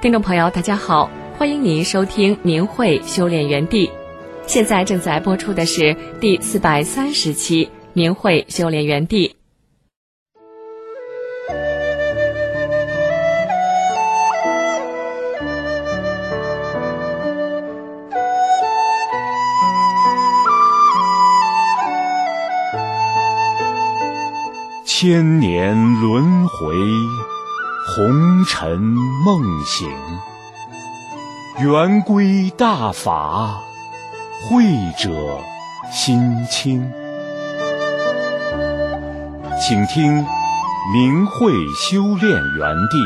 听众朋友大家好，欢迎您收听明慧修炼园地，现在正在播出的是第430期明慧修炼园地。 千年轮回，红尘梦醒，圆规大法，慧者心清。请听明慧修炼园地。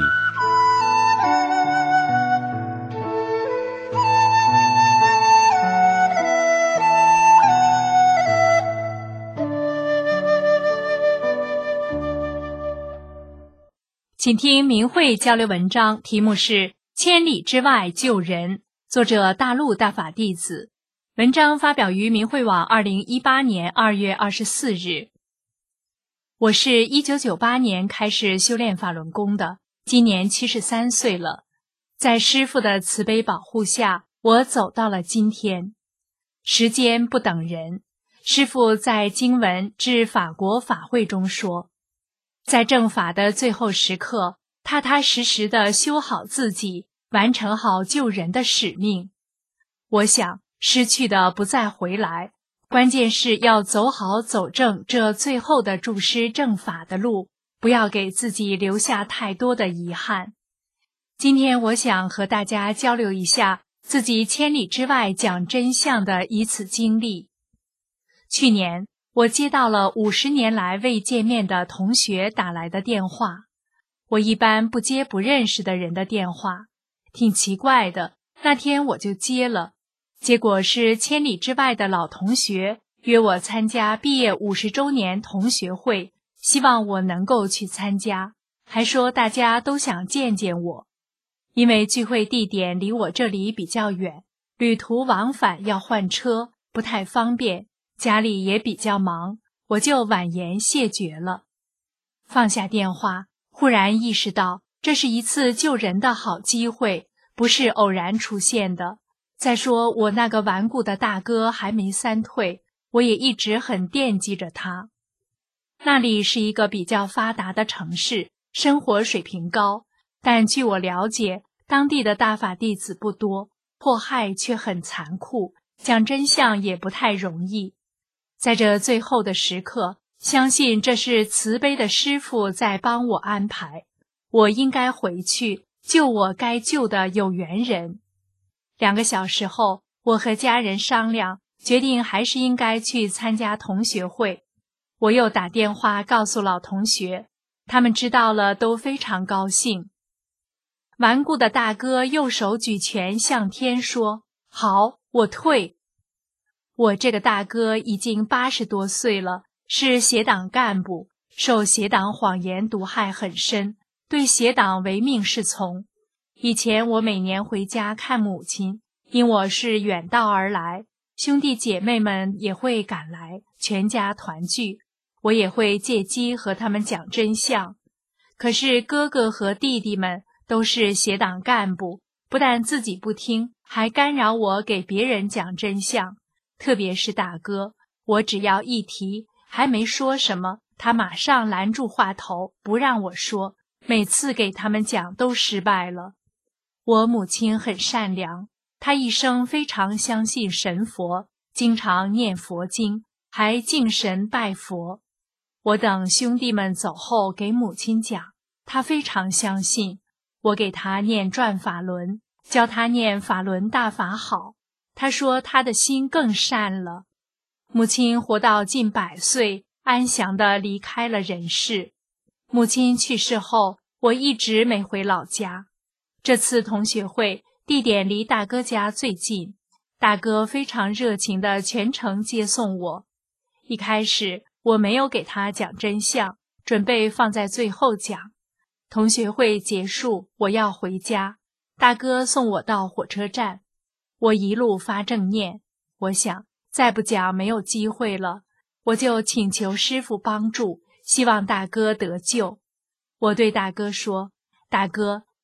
请听明慧交流文章，题目是千里之外救人，作者大陆大法弟子。文章发表于明慧网2018年2月24日。我是1998年开始修炼法轮功的，今年73岁了。在师父的慈悲保护下，我走到了今天。时间不等人，师父在经文致法国法会中说，在正法的最后时刻，踏踏实实地修好自己，完成好救人的使命。我想，失去的不再回来，关键是要走好走正这最后的助师正法的路，不要给自己留下太多的遗憾。今天我想和大家交流一下自己千里之外讲真相的一次经历。去年我接到了50年来未见面的同学打来的电话。我一般不接不认识的人的电话，挺奇怪的，那天我就接了。结果是千里之外的老同学约我参加毕业50周年同学会，希望我能够去参加，还说大家都想见见我。因为聚会地点离我这里比较远，旅途往返要换车，不太方便，家里也比较忙，我就婉言谢绝了。放下电话，忽然意识到这是一次救人的好机会，不是偶然出现的。再说我那个顽固的大哥还没三退，我也一直很惦记着他。那里是一个比较发达的城市，生活水平高，但据我了解，当地的大法弟子不多，迫害却很残酷，讲真相也不太容易。在这最后的时刻，相信这是慈悲的师父在帮我安排，我应该回去救我该救的有缘人。2个小时后，我和家人商量，决定还是应该去参加同学会。我又打电话告诉老同学，他们知道了都非常高兴。顽固的大哥右手举拳向天说，好，我退。我这个大哥已经80多岁了，是协党干部，受协党谎言毒害很深，对协党唯命是从。以前我每年回家看母亲，因我是远道而来，兄弟姐妹们也会赶来，全家团聚，我也会借机和他们讲真相。可是哥哥和弟弟们都是协党干部，不但自己不听，还干扰我给别人讲真相。特别是大哥，我只要一提，还没说什么，他马上拦住话头，不让我说，每次给他们讲都失败了。我母亲很善良，她一生非常相信神佛，经常念佛经，还敬神拜佛。我等兄弟们走后给母亲讲，她非常相信。我给她念转法轮，教她念法轮大法好，她说她的心更善了。母亲活到近100岁，安详地离开了人世。母亲去世后，我一直没回老家。这次同学会地点离大哥家最近，大哥非常热情地全程接送我。一开始我没有给他讲真相，准备放在最后讲。同学会结束，我要回家，大哥送我到火车站。我一路发正念，我想再不讲没有机会了，我就请求师父帮助，希望大哥得救。我对大哥说，大哥，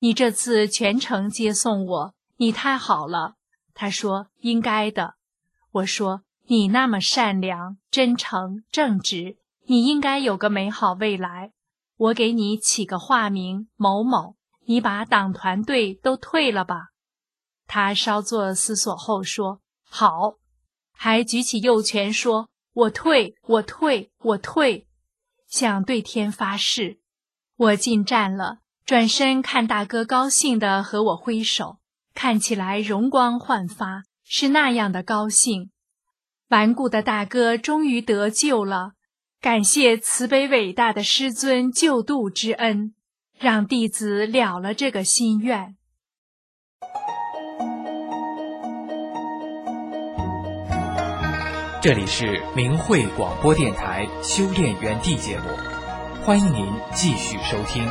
你这次全程接送我，你太好了。他说应该的。我说你那么善良、真诚、正直，你应该有个美好未来。我给你起个化名某某，你把党团队都退了吧。他稍作思索后说好，还举起右拳说我退，我退，我退，像对天发誓。我进站了，转身看大哥高兴地和我挥手，看起来容光焕发，是那样的高兴。顽固的大哥终于得救了，感谢慈悲伟大的师尊救度之恩，让弟子了了这个心愿。 这里是明慧广播电台修炼园地节目，欢迎您继续收听。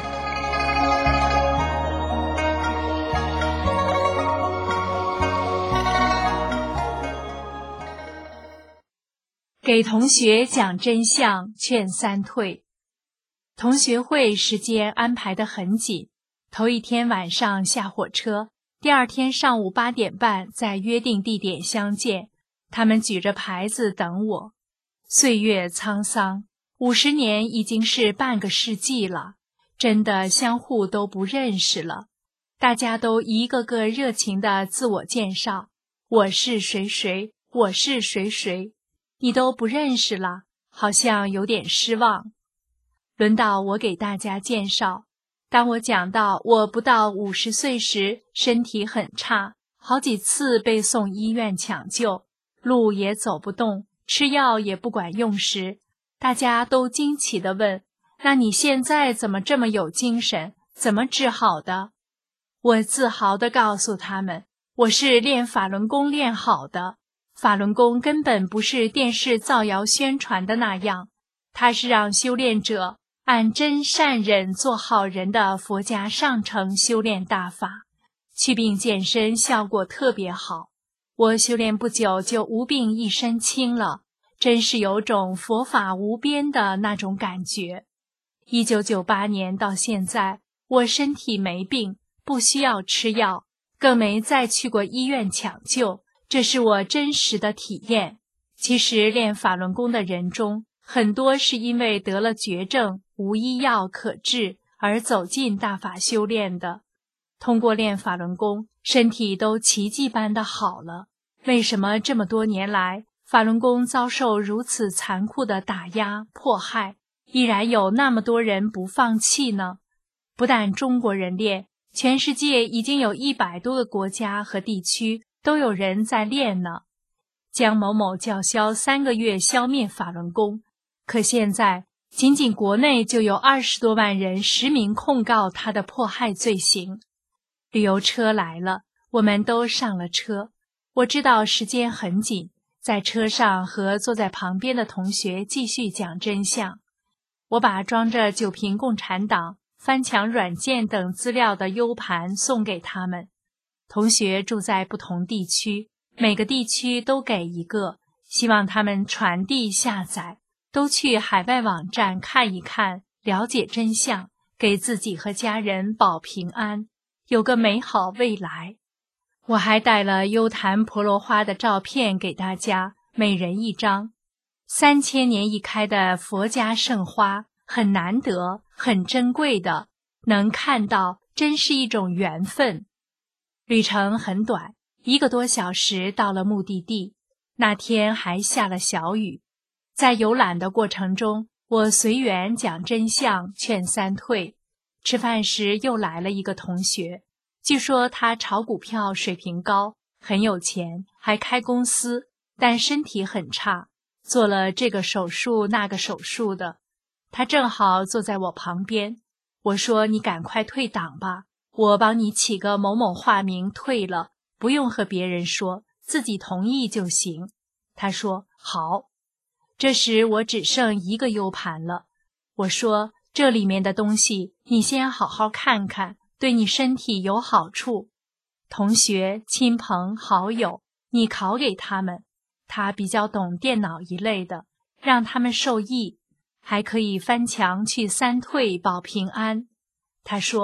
给同学讲真相，劝三退。同学会时间安排得很紧，头一天晚上下火车，第二天上午8点半在约定地点相见。他们举着牌子等我。岁月沧桑，50年已经是半个世纪了，真的相互都不认识了。大家都一个个热情地自我介绍，我是谁谁，我是谁谁，你都不认识了，好像有点失望。轮到我给大家介绍，当我讲到我不到50岁时，身体很差，好几次被送医院抢救，路也走不动，吃药也不管用时，大家都惊奇地问，那你现在怎么这么有精神，怎么治好的？我自豪地告诉他们，我是练法轮功练好的。法轮功根本不是电视造谣宣传的那样，它是让修炼者按真善忍做好人的佛家上乘修炼大法，祛病健身效果特别好。我修炼不久就无病一身轻了，真是有种佛法无边的那种感觉。1998年到现在，我身体没病，不需要吃药，更没再去过医院抢救，这是我真实的体验。其实练法轮功的人中，很多是因为得了绝症，无医药可治而走进大法修炼的。通过练法轮功，身体都奇迹般的好了。为什么这么多年来，法轮功遭受如此残酷的打压迫害，依然有那么多人不放弃呢？不但中国人练，全世界已经有100多个国家和地区都有人在练呢。江某某叫嚣3个月消灭法轮功，可现在仅仅国内就有20多万人实名控告他的迫害罪行。旅游车来了，我们都上了车。我知道时间很紧，在车上和坐在旁边的同学继续讲真相。我把装着9瓶共产党、翻墙软件等资料的 U 盘送给他们。同学住在不同地区，每个地区都给一个，希望他们传递下载，都去海外网站看一看，了解真相，给自己和家人保平安，有个美好未来。我还带了优昙婆罗花的照片给大家，每人1张。3000年一开的佛家圣花，很难得，很珍贵的，能看到真是一种缘分。旅程很短，1个多小时到了目的地。那天还下了小雨。在游览的过程中，我随缘讲真相，劝三退。吃饭时又来了一个同学，据说他炒股票水平高，很有钱，还开公司，但身体很差，做了这个手术那个手术的。他正好坐在我旁边，我说你赶快退党吧，我帮你起个某某化名退了，不用和别人说，自己同意就行。他说好。这时我只剩1个 U 盘了，我说这里面的东西你先好好看看，对你身体有好处。同学、亲朋好友，你拷给他们，他比较懂电脑一类的，让他们受益，还可以翻墙去三退保平安。他说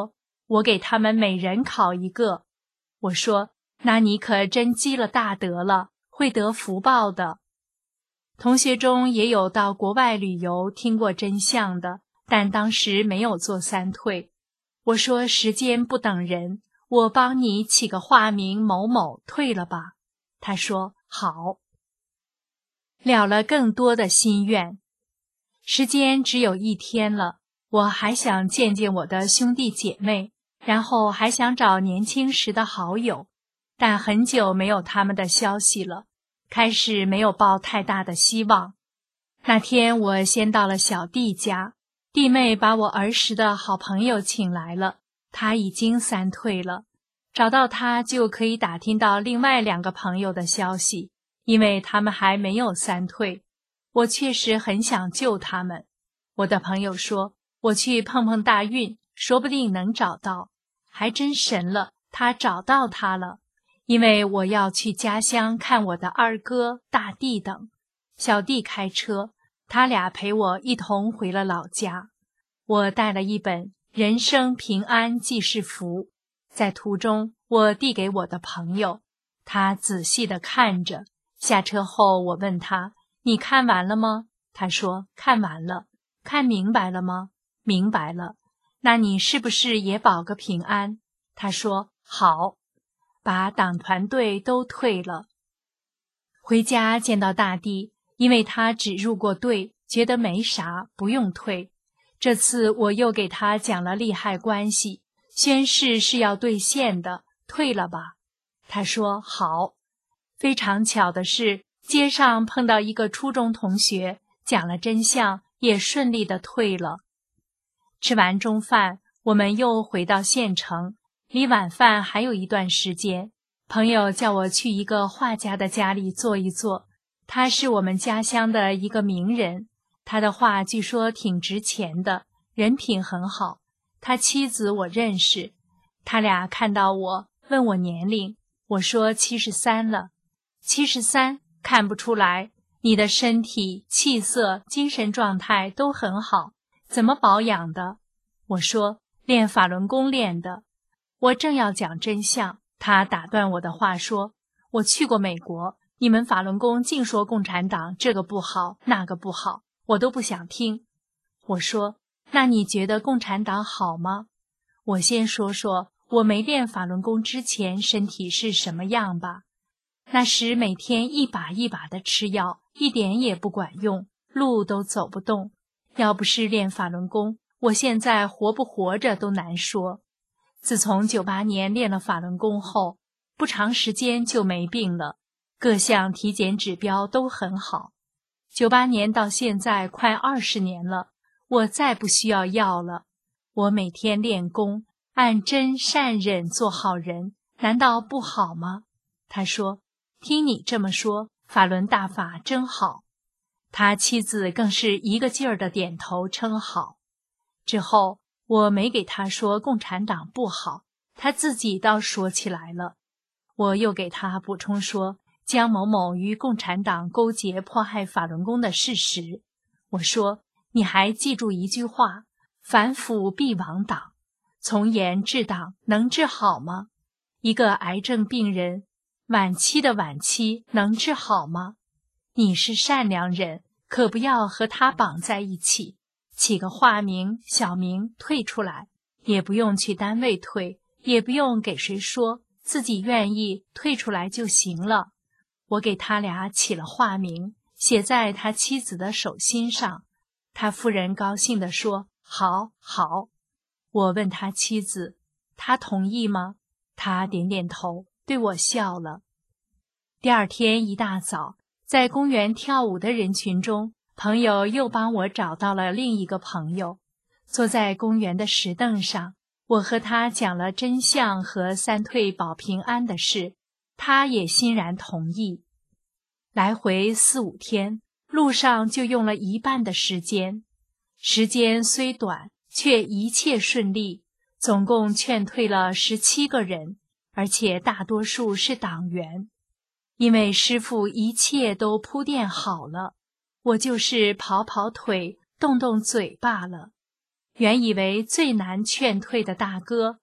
我给他们每人考一个。我说，那你可真积了大德了，会得福报的。同学中也有到国外旅游听过真相的，但当时没有做三退。我说时间不等人，我帮你起个化名某某，退了吧。他说好。了了更多的心愿。时间只有1天了，我还想见见我的兄弟姐妹，然后还想找年轻时的好友，但很久没有他们的消息了，开始没有抱太大的希望。那天我先到了小弟家，弟妹把我儿时的好朋友请来了，他已经三退了，找到他就可以打听到另外2个朋友的消息，因为他们还没有三退。我确实很想救他们。我的朋友说，我去碰碰大运，说不定能找到。还真神了，他找到他了。因为我要去家乡看我的二哥、大弟等。小弟开车，他俩陪我一同回了老家。我带了一本《人生平安记事符》，在途中我递给我的朋友，他仔细地看着。下车后我问他，你看完了吗？他说看完了。看明白了吗？明白了。那你是不是也保个平安？他说好。把党团队都退了。回家见到大弟，因为他只入过队，觉得没啥，不用退。这次我又给他讲了利害关系，宣誓是要兑现的，退了吧。他说好。非常巧的是，街上碰到一个初中同学，讲了真相，也顺利地退了。吃完中饭，我们又回到县城，离晚饭还有一段时间。朋友叫我去一个画家的家里坐一坐，他是我们家乡的一个名人，他的画据说挺值钱的，人品很好。他妻子我认识，他俩看到我，问我年龄，我说73了。73？看不出来，你的身体、气色、精神状态都很好，怎么保养的？我说练法轮功练的。我正要讲真相，他打断我的话说，我去过美国，你们法轮功净说共产党这个不好那个不好，我都不想听。我说那你觉得共产党好吗？我先说说我没练法轮功之前身体是什么样吧。那时每天一把一把的吃药，一点也不管用，路都走不动。要不是练法轮功，我现在活不活着都难说。自从98年练了法轮功后，不长时间就没病了，各项体检指标都很好。98年到现在快20年了，我再不需要药了。我每天练功，按真善忍做好人，难道不好吗？他说，听你这么说，法轮大法真好。他妻子更是一个劲儿的点头称好。之后我没给他说共产党不好，他自己倒说起来了。我又给他补充说江某某与共产党勾结迫害法轮功的事实。我说你还记住一句话，反腐必亡党，从严治党能治好吗？一个癌症病人晚期的晚期能治好吗？你是善良人，可不要和他绑在一起，起个化名小名退出来，也不用去单位退，也不用给谁说，自己愿意退出来就行了。我给他俩起了化名，写在他妻子的手心上。他夫人高兴地说好好。我问他妻子，他同意吗？他点点头，对我笑了。第二天一大早，在公园跳舞的人群中，朋友又帮我找到了另一个朋友。坐在公园的石凳上，我和他讲了真相和三退保平安的事，他也欣然同意。来回4、5天，路上就用了一半的时间。时间虽短，却一切顺利，总共劝退了17个人，而且大多数是党员。因为师父一切都铺垫好了，我就是跑跑腿，动动嘴罢了。原以为最难劝退的大哥，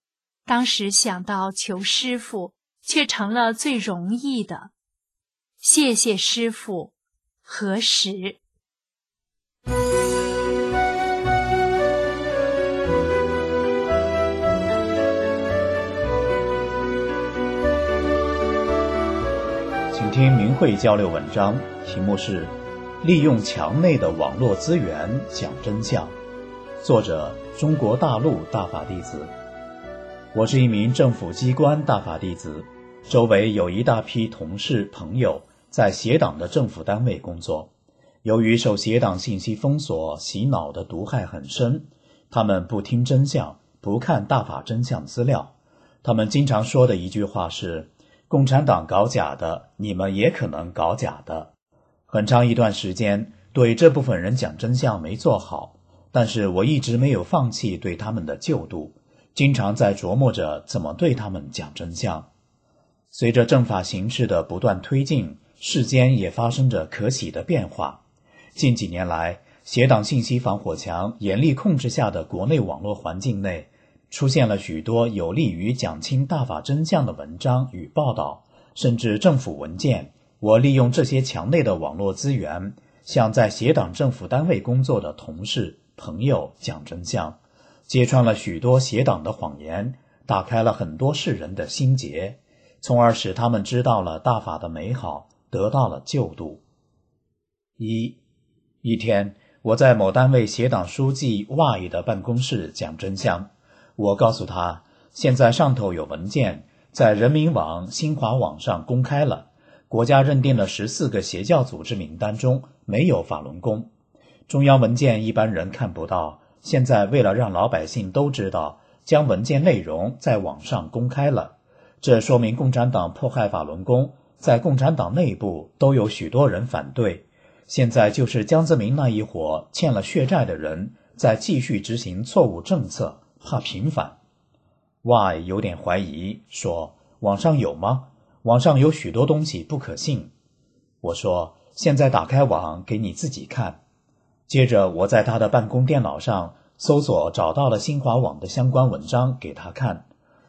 当时想到求师傅，却成了最容易的。谢谢师傅，何时？ 请听明慧交流文章，题目是利用墙内的网络资源讲真相，作者中国大陆大法弟子。我是一名政府机关大法弟子，周围有一大批同事朋友在协党的政府单位工作。由于受协党信息封锁洗脑的毒害很深，他们不听真相，不看大法真相资料。他们经常说的一句话是，共产党搞假的，你们也可能搞假的。很长一段时间对这部分人讲真相没做好，但是我一直没有放弃对他们的救度，经常在琢磨着怎么对他们讲真相。随着政法形势的不断推进，世间也发生着可喜的变化。近几年来，协党信息防火墙严厉控制下的国内网络环境内，出现了许多有利于讲清大法真相的文章与报道，甚至政府文件。我利用这些墙内的网络资源，向在协党政府单位工作的同事朋友讲真相，揭穿了许多协党的谎言，打开了很多世人的心结，从而使他们知道了大法的美好，得到了救度。一天，我在某单位协党书记 Y 的办公室讲真相。我告诉他，现在上头有文件在人民网、新华网上公开了，国家认定了14个邪教组织名单中没有法轮功。中央文件一般人看不到，现在为了让老百姓都知道，将文件内容在网上公开了。这说明共产党迫害法轮功，在共产党内部都有许多人反对。现在就是江泽民那一伙欠了血债的人在继续执行错误政策，怕平反。 Y 有点怀疑，说网上有吗？网上有许多东西不可信。我说现在打开网给你自己看。接着我在他的办公电脑上搜索找到了新华网的相关文章给他看。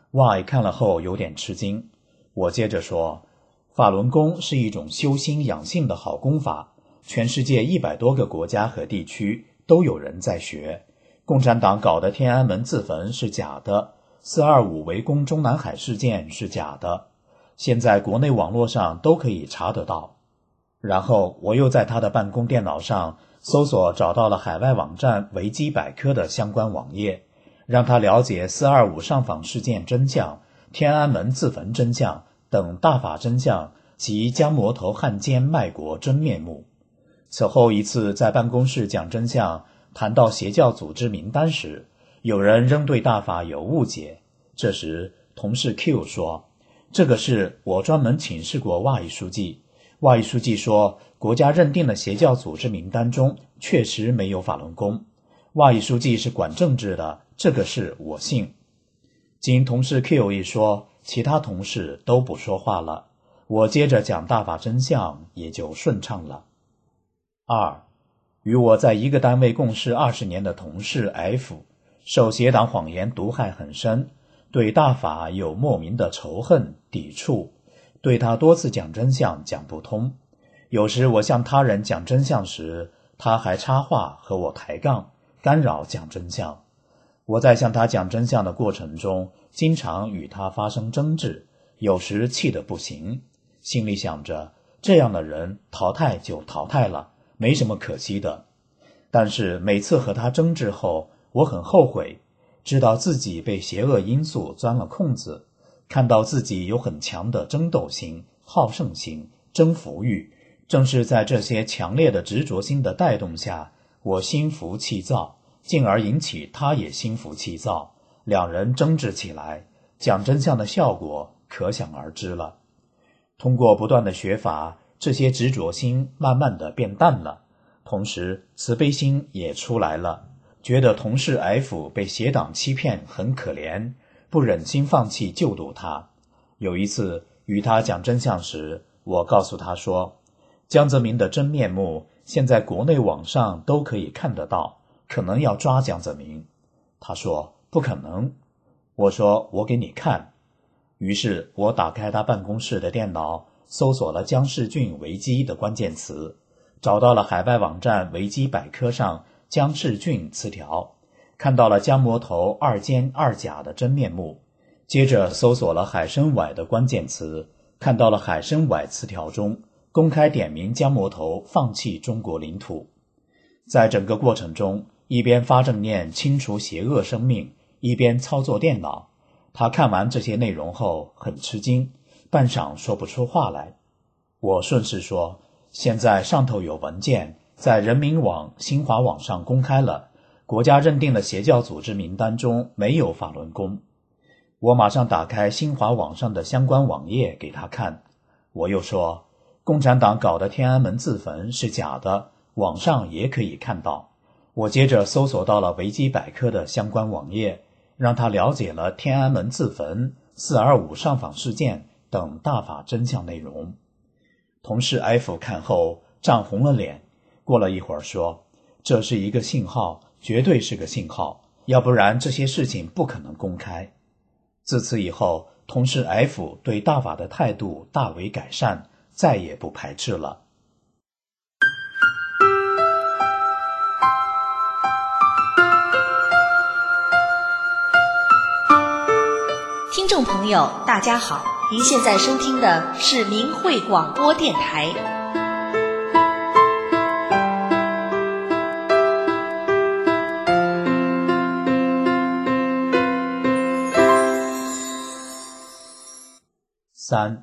Y 看了后有点吃惊。我接着说，法轮功是一种修心养性的好功法，全世界100多个国家和地区都有人在学。共产党搞的天安门自焚是假的，425围攻中南海事件是假的，现在国内网络上都可以查得到。然后我又在他的办公电脑上搜索找到了海外网站维基百科的相关网页，让他了解425上访事件真相、天安门自焚真相等大法真相及将魔头汉奸卖国真面目。此后一次在办公室讲真相，谈到邪教组织名单时，有人仍对大法有误解。这时同事 Q 说，这个事我专门请示过Y书记。Y书记说，国家认定的邪教组织名单中确实没有法轮功。Y书记是管政治的，这个事我信。经同事 Q 一说，其他同事都不说话了，我接着讲大法真相也就顺畅了。2. 与我在一个单位共事20年的同事 F， 受邪党谎言毒害很深，对大法有莫名的仇恨抵触，对他多次讲真相讲不通。有时我向他人讲真相时，他还插话和我抬杠，干扰讲真相。我在向他讲真相的过程中，经常与他发生争执，有时气得不行，心里想着这样的人淘汰就淘汰了，没什么可惜的。但是每次和他争执后，我很后悔，知道自己被邪恶因素钻了空子，看到自己有很强的争斗心、好胜心、征服欲。正是在这些强烈的执着心的带动下，我心浮气躁，进而引起他也心浮气躁，两人争执起来，讲真相的效果可想而知了。通过不断的学法，这些执着心慢慢的变淡了，同时慈悲心也出来了，觉得同事 F 被邪党欺骗很可怜，不忍心放弃救度他。有一次与他讲真相时，我告诉他说，江泽民的真面目现在国内网上都可以看得到，可能要抓江泽民。他说不可能。 我说我给你看。于是我打开他办公室的电脑，搜索了姜世俊维基的关键词，找到了海外网站维基百科上姜世俊词条，看到了姜魔头二奸二甲的真面目。接着搜索了海参崴的关键词，看到了海参崴词条中公开点名姜魔头放弃中国领土。在整个过程中，一边发正念清除邪恶生命，一边操作电脑。他看完这些内容后很吃惊，半晌说不出话来。我顺势说，现在上头有文件在人民网、新华网上公开了，国家认定的邪教组织名单中没有法轮功。我马上打开新华网上的相关网页给他看。我又说，共产党搞的天安门自焚是假的，网上也可以看到。我接着搜索到了维基百科的相关网页，让他了解了天安门自焚、425上访事件等大法真相内容。同事 F 看后涨红了脸，过了一会儿说，这是一个信号，绝对是个信号，要不然这些事情不可能公开。自此以后，同事 F 对大法的态度大为改善，再也不排斥了。 听众朋友大家好，您现在收听的是明慧广播电台。 3.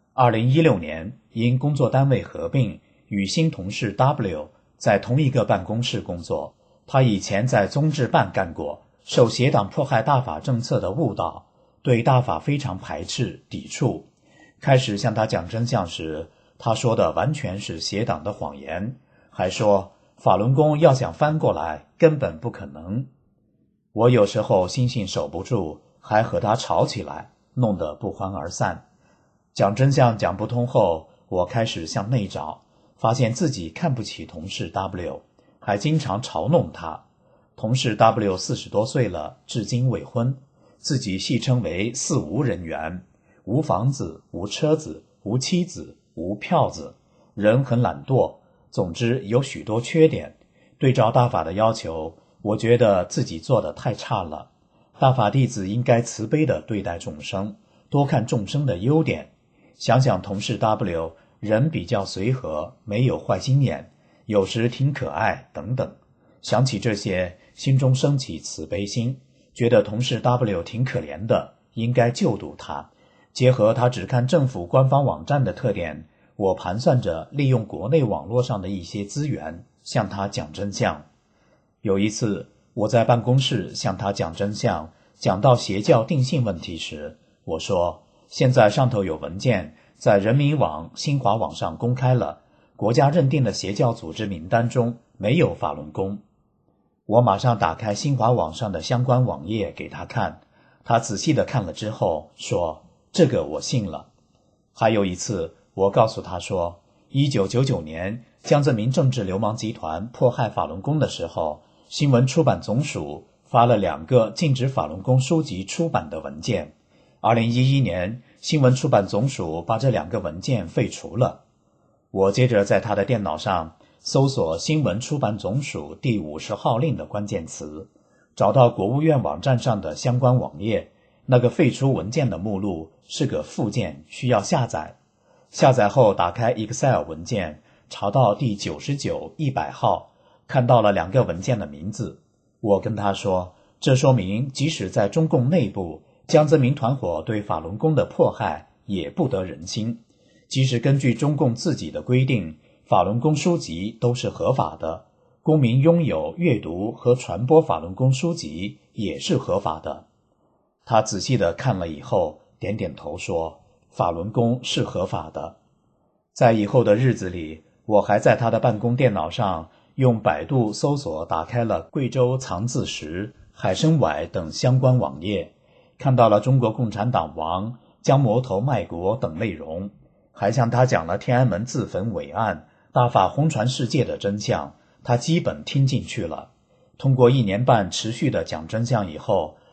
2016年因工作单位合并，与新同事 W 在同一个办公室工作。他以前在宗治办干过，受邪党迫害大法政策的误导，对大法非常排斥抵触。开始向他讲真相时，他说的完全是邪党的谎言，还说法轮功要想翻过来根本不可能。我有时候心性守不住，还和他吵起来，弄得不欢而散。讲真相讲不通后，我开始向内找，发现自己看不起同事 W， 还经常嘲弄他。同事 W 40多岁了，至今未婚，自己戏称为四无人员，无房子，无车子，无妻子，无票子，人很懒惰，总之有许多缺点。对照大法的要求，我觉得自己做得太差了。大法弟子应该慈悲地对待众生，多看众生的优点。想想同事 W 人比较随和，没有坏心眼，有时挺可爱等等。想起这些，心中升起慈悲心，觉得同事 W 挺可怜的，应该救度他。结合他只看政府官方网站的特点，我盘算着利用国内网络上的一些资源，向他讲真相。有一次，我在办公室向他讲真相，讲到邪教定性问题时，我说，现在上头有文件在人民网、新华网上公开了，国家认定的邪教组织名单中没有法轮功。我马上打开新华网上的相关网页给他看，他仔细地看了之后说，这个我信了。还有一次，我告诉他说，1999年江泽民政治流氓集团迫害法轮功的时候，新闻出版总署发了2个禁止法轮功书籍出版的文件。2011年，新闻出版总署把这2个文件废除了。我接着在他的电脑上搜索新闻出版总署第50号令的关键词，找到国务院网站上的相关网页，那个废除文件的目录是个附件，需要下载。下载后打开 Excel 文件，查到第99、100号，看到了2个文件的名字。我跟他说，这说明即使在中共内部，江泽民团伙对法轮功的迫害也不得人心。即使根据中共自己的规定，法轮功书籍都是合法的，公民拥有、阅读和传播法轮功书籍也是合法的。他仔细地看了以后，点点头说，法轮功是合法的。在以后的日子里，我还在他的办公电脑上用百度搜索打开了贵州藏字石、海参崴等相关网页，看到了中国共产党亡、将魔头卖国等内容，还向他讲了天安门自焚伟案、大法红传世界的真相，他基本听进去了。通过1年半持续的讲真相以后，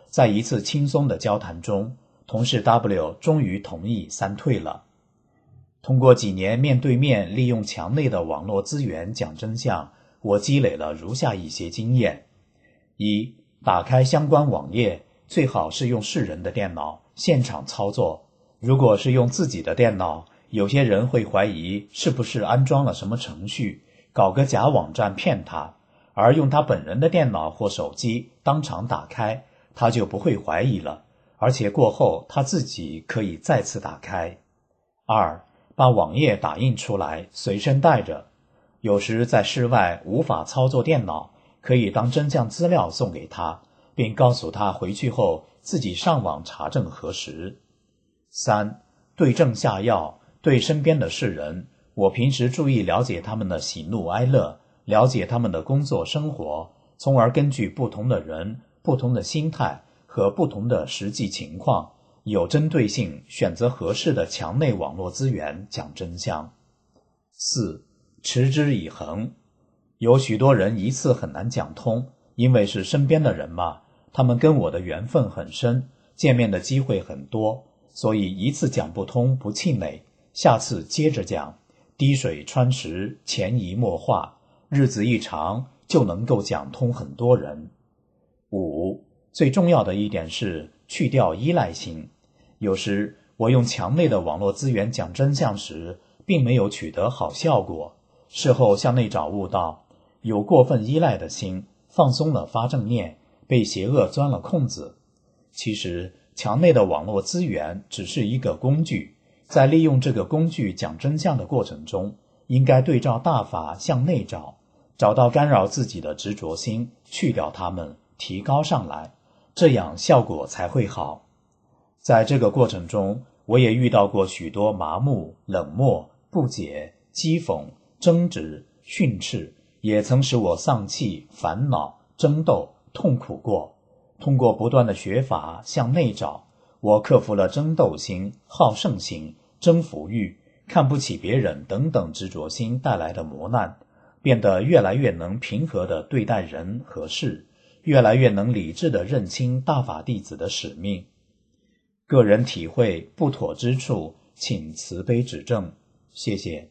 在一次轻松的交谈中，同事 W 终于同意3退了。通过几年面对面利用墙内的网络资源讲真相，我积累了如下一些经验：一、打开相关网页，最好是用世人的电脑现场操作。如果是用自己的电脑，有些人会怀疑是不是安装了什么程序，搞个假网站骗他，而用他本人的电脑或手机当场打开，他就不会怀疑了，而且过后他自己可以再次打开。二、把网页打印出来随身带着，有时在室外无法操作电脑，可以当真相资料送给他，并告诉他回去后自己上网查证核实。三、对症下药，对身边的世人，我平时注意了解他们的喜怒哀乐，了解他们的工作生活，从而根据不同的人、不同的心态和不同的实际情况，有针对性选择合适的墙内网络资源讲真相。四、持之以恒，有许多人一次很难讲通，因为是身边的人嘛，他们跟我的缘分很深，见面的机会很多，所以一次讲不通不气馁，下次接着讲，滴水穿石，潜移默化，日子一长就能够讲通很多人。五、最重要的一点是去掉依赖性。有时我用墙内的网络资源讲真相时，并没有取得好效果，事后向内找悟到，有过分依赖的心，放松了发正念，被邪恶钻了空子。其实墙内的网络资源只是一个工具，在利用这个工具讲真相的过程中，应该对照大法向内找，找到干扰自己的执着心，去掉它们，提高上来，这样效果才会好。在这个过程中，我也遇到过许多麻木、冷漠、不解、讥讽、争执、训斥，也曾使我丧气、烦恼、争斗、痛苦过。通过不断的学法向内找，我克服了争斗心、好胜心、征服欲、看不起别人等等执着心带来的磨难，变得越来越能平和地对待人和事，越来越能理智地认清大法弟子的使命。个人体会不妥之处，请慈悲指正，谢谢。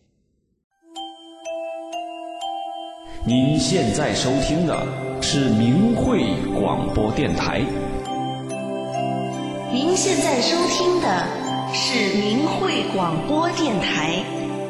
您现在收听的是明慧广播电台。 您现在收听的是明慧广播电台。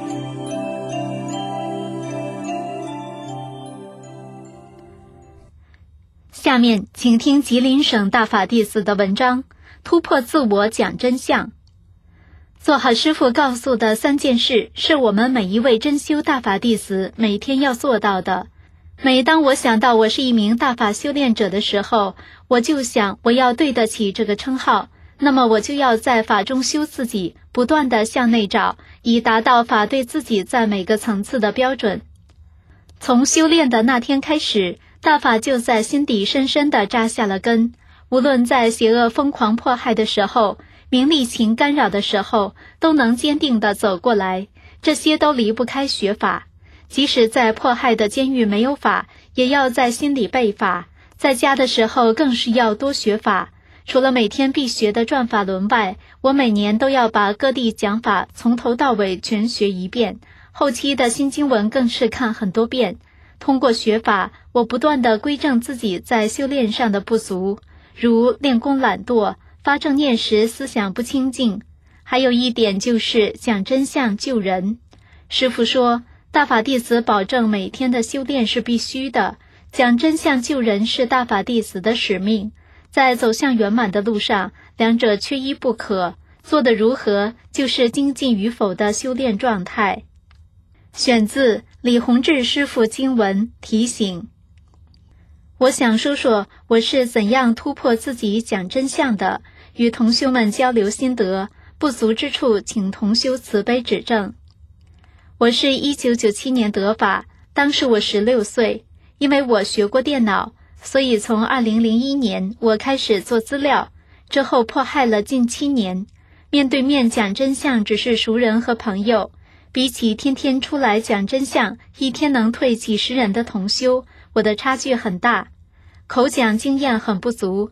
下面请听吉林省大法弟子的文章，突破自我讲真相。做好师父告诉的3件事，是我们每一位真修大法弟子每天要做到的。每当我想到我是一名大法修炼者的时候，我就想我要对得起这个称号，那么我就要在法中修自己，不断地向内找，以达到法对自己在每个层次的标准。从修炼的那天开始，大法就在心底深深地扎下了根。无论在邪恶疯狂迫害的时候，名利情干扰的时候，都能坚定地走过来，这些都离不开学法。即使在迫害的监狱没有法，也要在心里背法，在家的时候更是要多学法。除了每天必学的转法轮外，我每年都要把各地讲法从头到尾全学一遍，后期的新经文更是看很多遍。通过学法，我不断地归正自己在修炼上的不足，如练功懒惰、发正念时思想不清净。还有一点就是讲真相救人。师父说，大法弟子保证每天的修炼是必须的，讲真相救人是大法弟子的使命。在走向圆满的路上，两者缺一不可，做得如何，就是精进与否的修炼状态。选自李洪志师父经文提醒。我想说说我是怎样突破自己讲真相的，与同修们交流心得，不足之处请同修慈悲指正。我是1997年得法，当时我16岁，因为我学过电脑，所以从2001年我开始做资料，之后迫害了近7年。面对面讲真相只是熟人和朋友，比起天天出来讲真相，一天能退几十人的同修，我的差距很大。口讲经验很不足，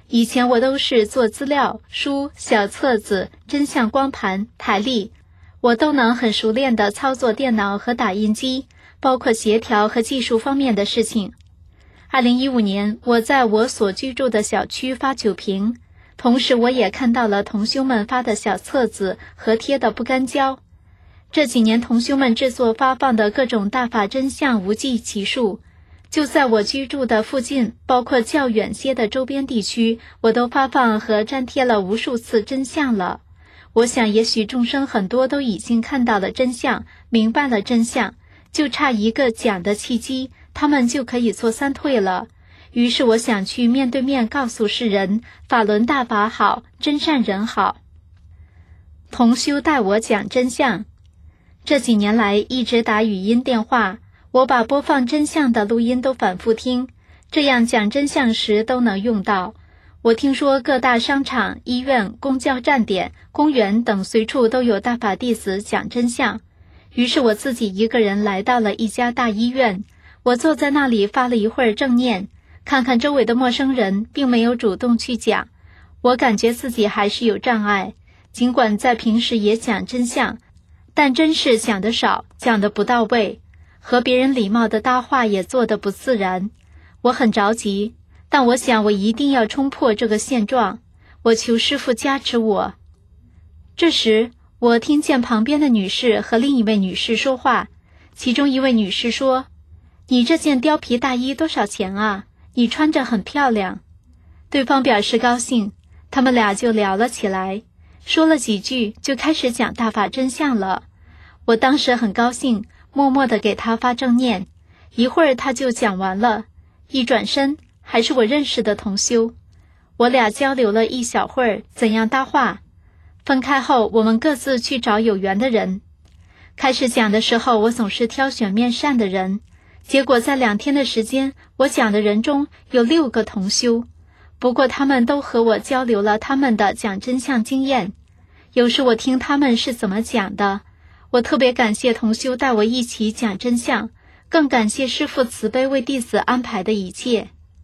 以前我都是做资料、书、小册子、真相光盘、台历，我都能很熟练地操作电脑和打印机，包括协调和技术方面的事情。2015年，我在我所居住的小区发酒瓶，同时我也看到了同修们发的小册子和贴的不干胶。这几年同修们制作发放的各种大法真相无计其数，就在我居住的附近，包括较远些的周边地区，我都发放和粘贴了无数次真相了。我想也许众生很多都已经看到了真相，明白了真相，就差一个讲的契机，他们就可以做三退了。于是我想去面对面告诉世人，法轮大法好，真善人好。同修带我讲真相。这几年来一直打语音电话，我把播放真相的录音都反复听，这样讲真相时都能用到。我听说各大商场、医院、公交站点、公园等随处都有大法弟子讲真相，于是我自己一个人来到了一家大医院。我坐在那里发了一会儿正念，看看周围的陌生人，并没有主动去讲。我感觉自己还是有障碍，尽管在平时也讲真相，但真是讲得少，讲得不到位，和别人礼貌的搭话也做得不自然。我很着急，但我想我一定要冲破这个现状，我求师父加持我。这时我听见旁边的女士和另一位女士说话，其中一位女士说：“你这件貂皮大衣多少钱啊？你穿着很漂亮。”对方表示高兴，他们俩就聊了起来，说了几句就开始讲大法真相了。我当时很高兴，默默地给他发正念，一会儿他就讲完了，一转身还是我认识的同修。我俩交流了一小会儿怎样搭话，分开后我们各自去找有缘的人。开始讲的时候我总是挑选面善的人，结果在2天的时间，我讲的人中有6个同修，不过他们都和我交流了他们的讲真相经验。有时我听他们是怎么讲的，我特别感谢同修带我一起讲真相，更感谢师父慈悲为弟子安排的一切。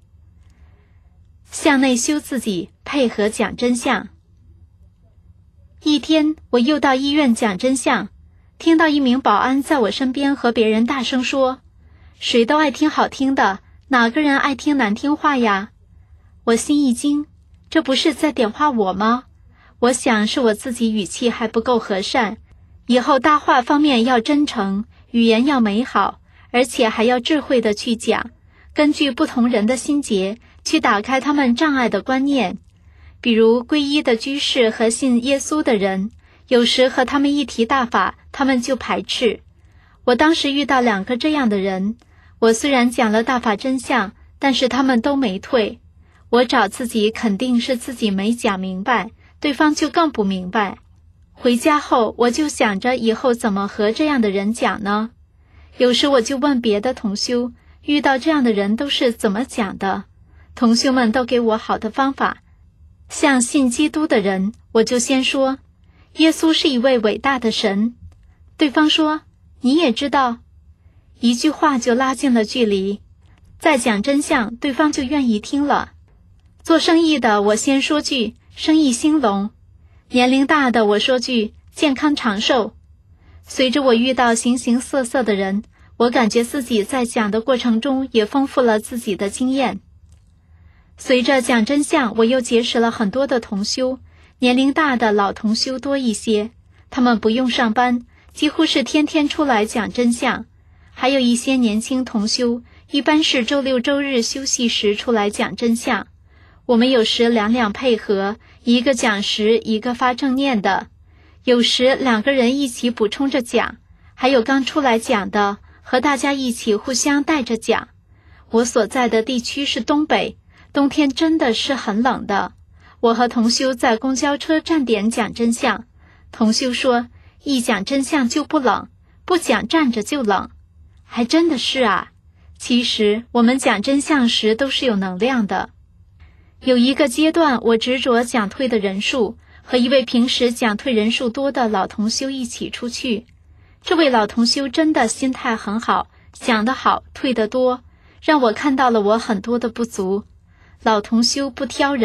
向内修自己，配合讲真相。一天，我又到医院讲真相，听到一名保安在我身边和别人大声说：“谁都爱听好听的，哪个人爱听难听话呀？”我心一惊，这不是在点化我吗？我想是我自己语气还不够和善，以后搭话方面要真诚，语言要美好，而且还要智慧地去讲，根据不同人的心结去打开他们障碍的观念。比如皈依的居士和信耶稣的人，有时和他们一提大法，他们就排斥。我当时遇到2个这样的人，我虽然讲了大法真相，但是他们都没退。我找自己肯定是自己没讲明白，对方就更不明白。回家后我就想着以后怎么和这样的人讲呢？有时我就问别的同修，遇到这样的人都是怎么讲的？同修们都给我好的方法。像信基督的人，我就先说耶稣是一位伟大的神。对方说你也知道，一句话就拉近了距离。再讲真相，对方就愿意听了。做生意的我先说句生意兴隆，年龄大的我说句健康长寿。随着我遇到形形色色的人，我感觉自己在讲的过程中也丰富了自己的经验。随着讲真相，我又结识了很多的同修，年龄大的老同修多一些，他们不用上班，几乎是天天出来讲真相。还有一些年轻同修，一般是周6周日休息时出来讲真相。我们有时2配合，一个讲时，一个发正念的，有时2个人一起补充着讲，还有刚出来讲的，和大家一起互相带着讲。我所在的地区是东北，冬天真的是很冷的。我和同修在公交车站点讲真相，同修说一讲真相就不冷，不讲站着就冷。还真的是啊，其实我们讲真相时都是有能量的。有一个阶段，我执着讲退的人数，和一位平时讲退人数多的老同修一起出去。这位老同修真的心态很好，讲得好，退得多，让我看到了我很多的不足。老同修不挑人，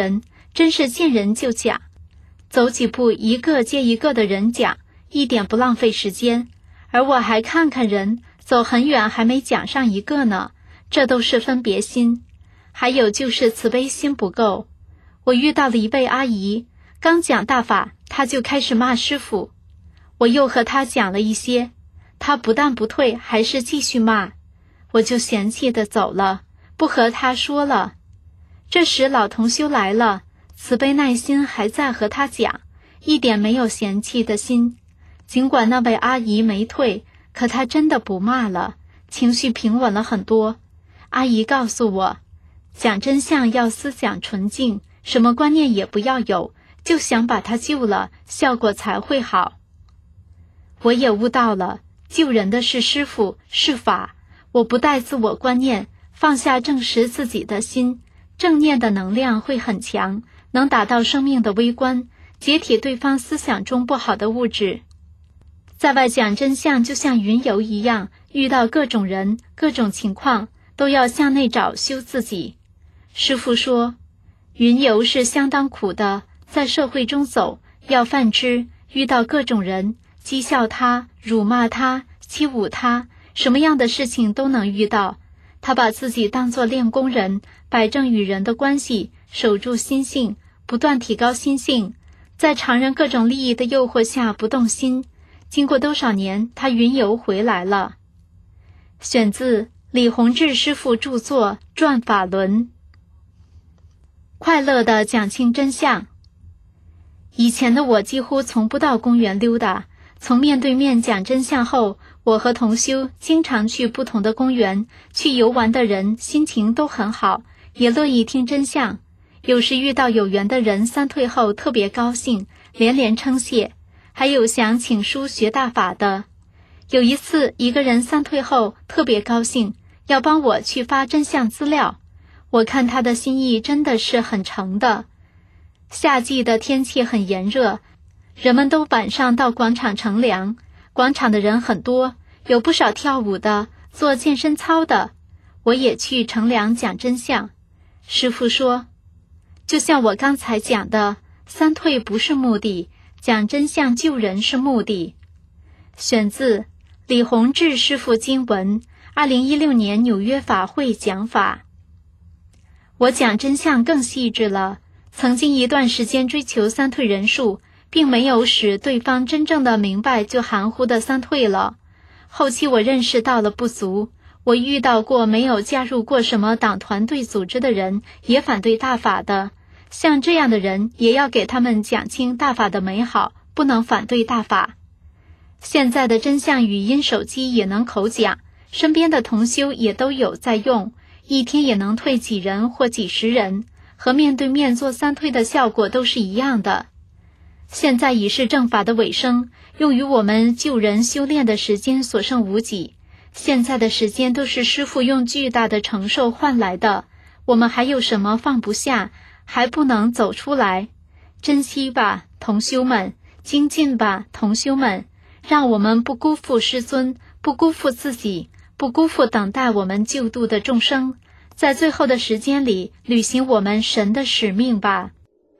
真是见人就讲，走几步一个接一个的人讲，一点不浪费时间，而我还看看人，走很远还没讲上一个呢，这都是分别心。还有就是慈悲心不够。我遇到了一位阿姨，刚讲大法，她就开始骂师父。我又和她讲了一些，她不但不退，还是继续骂。我就嫌弃地走了，不和她说了。这时老同修来了，慈悲耐心还在和她讲，一点没有嫌弃的心。尽管那位阿姨没退，可她真的不骂了，情绪平稳了很多。阿姨告诉我，讲真相要思想纯净，什么观念也不要有，就想把他救了，效果才会好。我也悟到了，救人的是师父，是法。我不带自我观念，放下正视自己的心，正念的能量会很强，能达到生命的微观，解体对方思想中不好的物质。在外讲真相就像云游一样，遇到各种人、各种情况，都要向内找修自己。师父说，云游是相当苦的，在社会中走，要泛知，遇到各种人，讥笑他、辱骂他、欺侮他，什么样的事情都能遇到。他把自己当作练功人，摆正与人的关系，守住心性，不断提高心性，在常人各种利益的诱惑下不动心。经过多少年，他云游回来了。选自李洪志师父著作《转法轮》。快乐地讲清真相。以前的我几乎从不到公园溜达，从面对面讲真相后，我和同修经常去不同的公园，去游玩的人心情都很好，也乐意听真相。有时遇到有缘的人三退后特别高兴，连连称谢，还有想请书学大法的。有一次一个人三退后特别高兴，要帮我去发真相资料。我看他的心意真的是很诚的。夏季的天气很炎热，人们都晚上到广场乘凉，广场的人很多，有不少跳舞的，做健身操的。我也去乘凉讲真相。师父说，就像我刚才讲的，三退不是目的，讲真相救人是目的。选自李洪志师父经文，2016年纽约法会讲法。我讲真相更细致了，曾经一段时间追求三退人数，并没有使对方真正的明白，就含糊的三退了。后期我认识到了不足，我遇到过没有加入过什么党团队组织的人，也反对大法的。像这样的人，也要给他们讲清大法的美好，不能反对大法。现在的真相语音手机也能口讲，身边的同修也都有在用，一天也能退几人或几十人，和面对面做三退的效果都是一样的。现在已是正法的尾声，用于我们救人修炼的时间所剩无几。现在的时间都是师父用巨大的承受换来的，我们还有什么放不下，还不能走出来？珍惜吧，同修们，精进吧，同修们，让我们不辜负师尊，不辜负自己，不辜负等待我们救度的众生，在最后的时间里履行我们神的使命吧。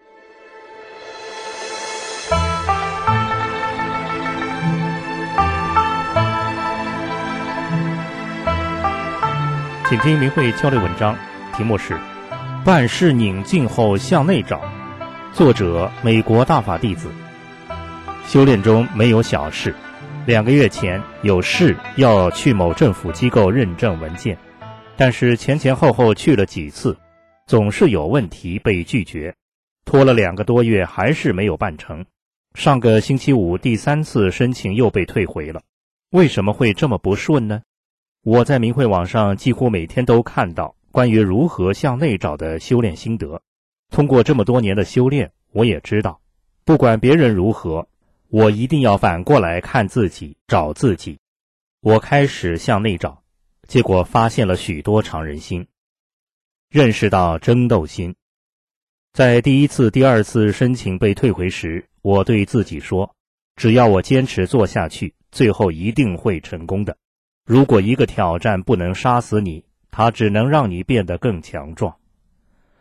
请听明慧交流文章，题目是办事拧劲后向内找，作者美国大法弟子。修炼中没有小事，2个月前有事要去某政府机构认证文件，但是前后去了几次，总是有问题被拒绝，拖了2个多月还是没有办成。上个星期五第3次申请又被退回了，为什么会这么不顺呢？我在明慧网上几乎每天都看到关于如何向内找的修炼心得。通过这么多年的修炼，我也知道，不管别人如何，我一定要反过来看自己，找自己。我开始向内找，结果发现了许多常人心，认识到争斗心。在第1次、第2次申请被退回时，我对自己说，只要我坚持做下去，最后一定会成功的。如果一个挑战不能杀死你，它只能让你变得更强壮。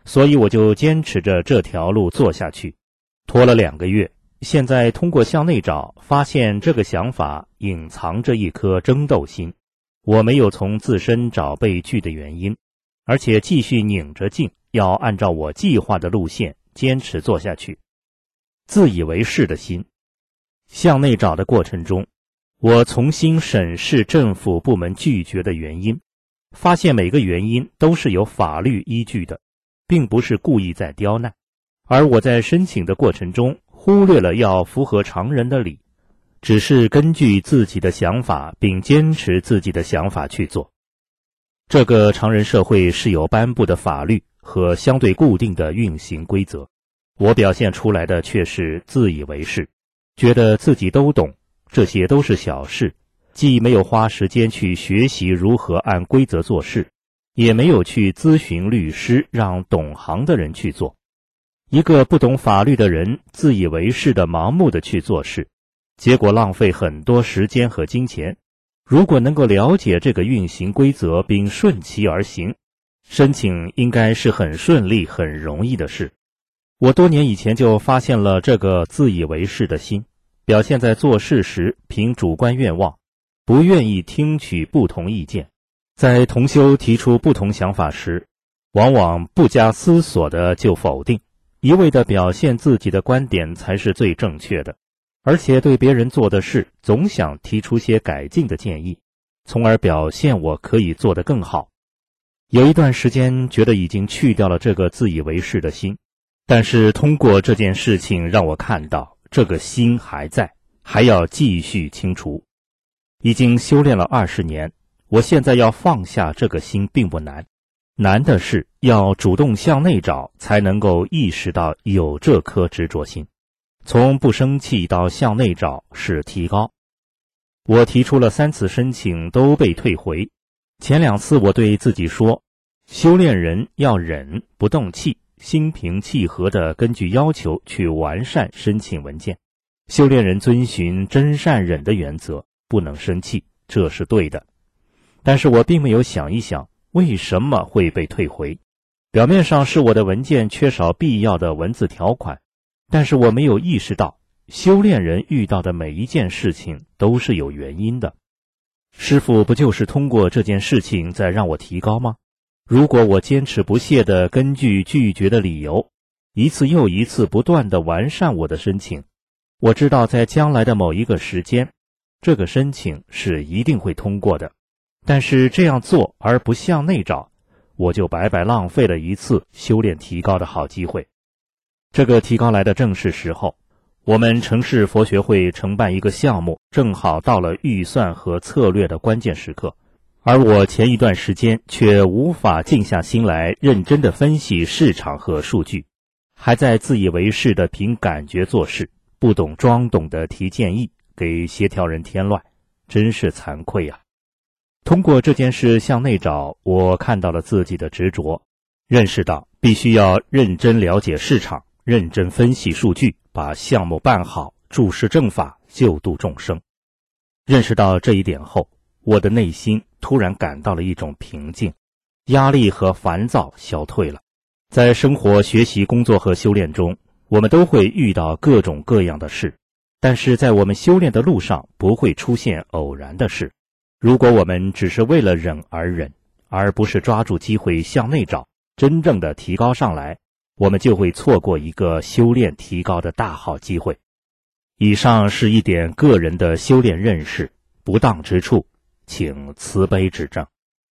所以我就坚持着这条路做下去，拖了2个月。现在通过向内找，发现这个想法隐藏着一颗争斗心。我没有从自身找被拒的原因，而且继续拧着劲，要按照我计划的路线坚持做下去。自以为是的心。向内找的过程中，我重新审视政府部门拒绝的原因，发现每个原因都是有法律依据的，并不是故意在刁难。而我在申请的过程中忽略了要符合常人的理，只是根据自己的想法并坚持自己的想法去做。这个常人社会是有颁布的法律和相对固定的运行规则，我表现出来的却是自以为是，觉得自己都懂，这些都是小事，既没有花时间去学习如何按规则做事，也没有去咨询律师让懂行的人去做。一个不懂法律的人自以为是的盲目的去做事，结果浪费很多时间和金钱。如果能够了解这个运行规则并顺其而行，申请应该是很顺利很容易的事。我多年以前就发现了这个自以为是的心，表现在做事时凭主观愿望，不愿意听取不同意见，在同修提出不同想法时，往往不加思索的就否定，一味地表现自己的观点才是最正确的，而且对别人做的事总想提出些改进的建议，从而表现我可以做得更好。有一段时间觉得已经去掉了这个自以为是的心，但是通过这件事情让我看到这个心还在，还要继续清除。已经修炼了20年，我现在要放下这个心并不难，难的是要主动向内找，才能够意识到有这颗执着心。从不生气到向内找是提高。我提出了3次申请都被退回，前2次我对自己说，修炼人要忍，不动气，心平气和地根据要求去完善申请文件。修炼人遵循真善忍的原则，不能生气，这是对的。但是我并没有想一想为什么会被退回。表面上是我的文件缺少必要的文字条款，但是我没有意识到修炼人遇到的每一件事情都是有原因的。师父不就是通过这件事情在让我提高吗？如果我坚持不懈地根据拒绝的理由，一次又一次不断地完善我的申请，我知道在将来的某一个时间，这个申请是一定会通过的。但是这样做而不向内找，我就白白浪费了一次修炼提高的好机会。这个提高来的正是时候，我们城市佛学会承办一个项目，正好到了预算和策略的关键时刻，而我前一段时间却无法静下心来认真地分析市场和数据，还在自以为是地凭感觉做事，不懂装懂地提建议，给协调人添乱，真是惭愧啊。通过这件事向内找，我看到了自己的执着，认识到必须要认真了解市场，认真分析数据，把项目办好，注释正法，救度众生。认识到这一点后，我的内心突然感到了一种平静，压力和烦躁消退了。在生活、学习、工作和修炼中，我们都会遇到各种各样的事，但是在我们修炼的路上不会出现偶然的事。如果我们只是为了忍而忍，而不是抓住机会向内找，真正的提高上来，我们就会错过一个修炼提高的大好机会。以上是一点个人的修炼认识，不当之处，请慈悲指正。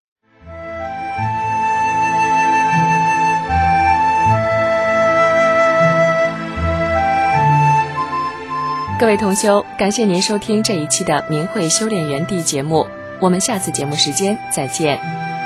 各位同修，感谢您收听这一期的明慧修炼园地节目，我们下次节目时间再见。